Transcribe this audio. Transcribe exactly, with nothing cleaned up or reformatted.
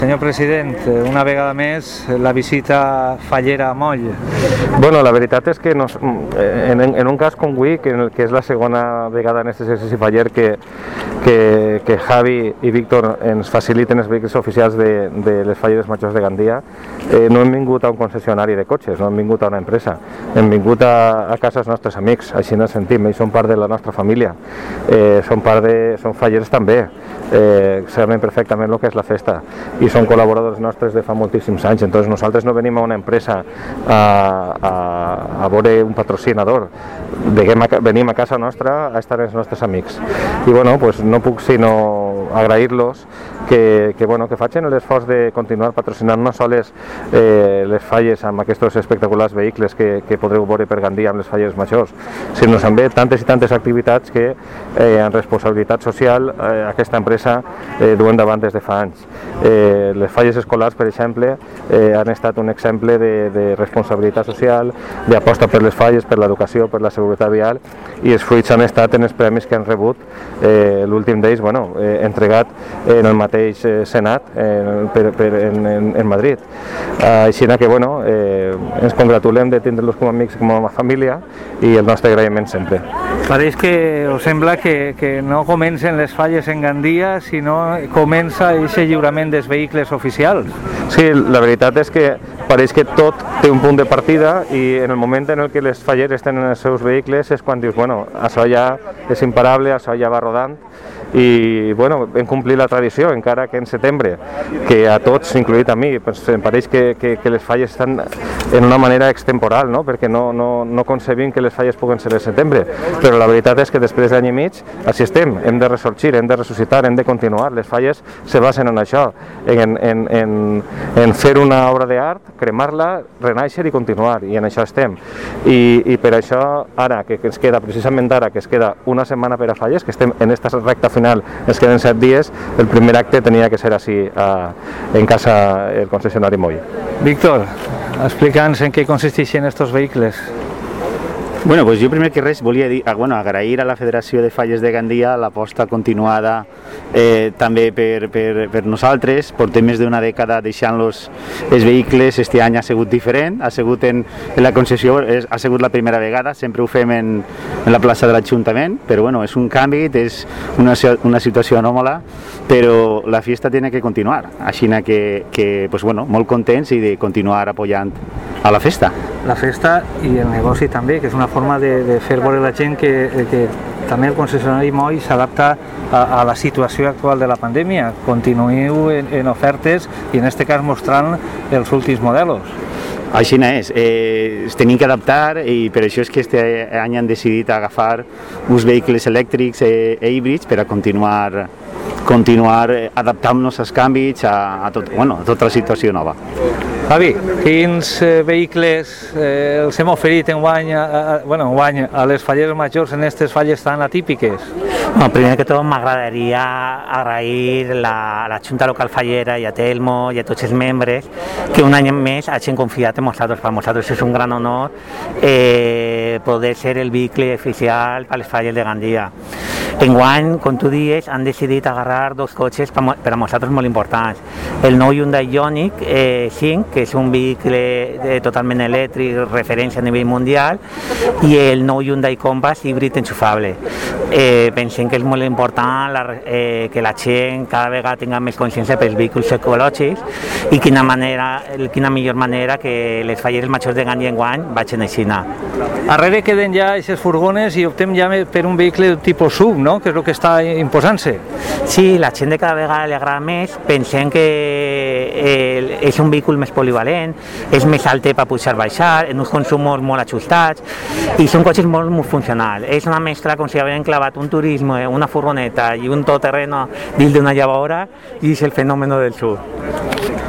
Senyor president, una vegada més la visita fallera a Moll. Bueno, la veritat és que nos, en, en un cas com avui, que, que és la segona vegada en aquest exercici faller que, que, que Javi i Víctor ens faciliten els vehicles oficials de, de les falleres majors de Gandia, eh, no hem vingut a un concessionari de cotxes, no hem vingut a una empresa, hem vingut a, a casa dels nostres amics, així ens sentim, ells són part de la nostra família, eh, són, part de, són fallers també, eh, saben perfectament el que és la festa i són col·laboradors nostres de fa moltíssims anys. Entonces nosaltres no venim a una empresa a, a, a veure un patrocinador, venim a casa nostra a estar els nostres amics. I bueno, pues no puc sinó agrair-los que, que, bueno, que facin l'esforç de continuar patrocinant no sols eh, les falles amb aquests espectaculars vehicles que, que podreu veure per Gandia amb les falles majors, sinó també tantes i tantes activitats que eh, en responsabilitat social eh, aquesta empresa eh, duen davant des de fa anys. Eh, les falles escolars, per exemple, eh, han estat un exemple de, de responsabilitat social, d'aposta per les falles, per l'educació, per la seguretat vial, i els fruits han estat en els premis que han rebut, eh, l'últim d'ells, bueno, eh, entregat en el mateix eh, Senat eh, per, per, en, en, en Madrid. Eh, així que, bueno, eh, ens congratulem de tindre-los com a amics, com a família, i el nostre agraïment sempre. Pareix que us sembla que, que no comencen les falles en Gandia, sinó comença aquest lliurament dels vehicles oficials. Sí, la veritat és que pareix que tot té un punt de partida i en el moment en el que les falleres tenen els seus vehicles és quan dius, bueno, això ja és imparable, això ja va rodant i bueno, hem complit la tradició, encara que en setembre, que a tots, incloït a mi, pues, em pareix que, que, que les falles estan en una manera extemporal, no? Perquè no, no, no concebim que les falles puguen ser el setembre, però la veritat és que després d'any i mig, així estem, hem de ressorgir, hem de ressuscitar, hem de continuar, les falles se basen en això, en, en, en, en fer una obra d'art, cremar-la, renaixer i continuar, i en això estem. I, i per això, ara, que, que ens queda, precisament ara, que es queda una setmana per a falles, que estem en esta recta final, ens queden set dies, el primer acte tenia que ser així, a, en casa el concessionari Moll. Víctor, explica'ns en què consisteixen aquests vehicles. Bueno, pues jo primer que res volia dir, bueno, agrair a la Federació de Falles de Gandia l'aposta continuada eh, també per, per, per nosaltres. Portem més d'una dècada deixant-los els vehicles, este any ha sigut diferent, ha sigut en, en la concessió, és, ha sigut la primera vegada, sempre ho fem en, en la plaça de l'Ajuntament, però bueno, és un canvi, és una, una situació anòmala, però la fiesta tiene que continuar, així que, que pues bueno, molt contents i de continuar apoyant a la festa. La festa i el negoci també, que és una forma de, de fer veure la gent que, que també el concessionari Moll s'adapta a, a la situació actual de la pandèmia. Continuïu en, en ofertes i en aquest cas mostrant els últims models. Així és, eh, es tenim que adaptar i per això és que este any han decidit agafar uns vehicles elèctrics eh, e híbrids per a continuar, continuar adaptant-nos als canvis, a, a, tot, bueno, a tota la situació nova. Javi, quins eh, vehicles eh, els hem oferit enguany a, a, bueno, enguany a les falleres majors en aquestes falles tan atípiques? Bueno, primer que tot m'agradaria agrair la, a la Junta Local Fallera i a Telmo i a tots els membres que un any més hagin confiat en nosaltres. Per nosaltres és un gran honor eh, poder ser el vehicle oficial per les falles de Gandia. Enguany, com tu dius, han decidit agarrar dos cotxes per, per a nosaltres molt importants. El nou Hyundai Ioniq eh, cinc, que és un vehicle eh, totalment elèctric, referència a nivell mundial, i el nou Hyundai Compass híbrid enxufable. Eh, pensem que és molt important la, eh, que la gent cada vegada tinga més consciència pels vehicles ecològics i quina, manera, quina millor manera que les falleres majors de Gandia enguany vagin així. Darrere queden ja aquestes furgones i optem ja per un vehicle tipus S U V, no? Que és el que està imposant-se. Sí, la gent de cada vegada li agrada més, pensem que eh, és un vehicle més polivalent, és més alt per pujar-baixar, en uns consums molt ajustats i són cotxes molt, molt funcionals. És una mescla com si haguessin clavat un turisme, una furgoneta i un todoterreno dins d'una llavadora i és el fenomen del S U V.